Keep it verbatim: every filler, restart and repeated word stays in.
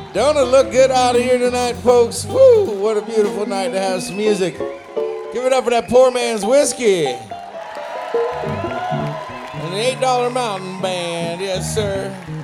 Don't it look good out here tonight, folks? Woo! What a beautiful night to have some music. Give it up for that poor man's whiskey. And the eight dollar Mountain Band, yes, sir.